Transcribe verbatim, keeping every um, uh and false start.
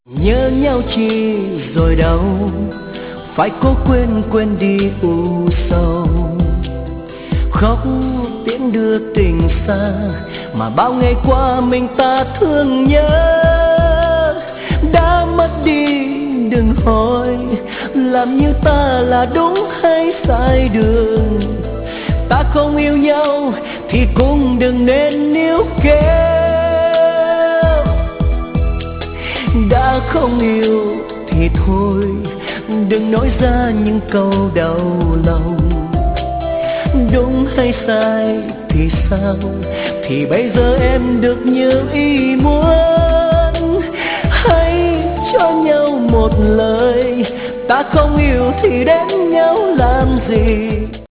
Nhớ nhau chi rồi đâu, phải cố quên quên đi u sầu. Khóc tiễn đưa tình xa, mà bao ngày qua mình ta thương nhớ. Đã mất đi đừng hỏi, làm như ta là đúng hay sai đường. Ta không yêu nhau thì cũng đừng nên níu kéo. Đã không yêu thì thôi, đừng nói ra những câu đau lòng. Đúng hay sai thì sao, thì bây giờ em được như ý muốn. Hãy cho nhau một lời, ta không yêu thì đến nhau làm gì.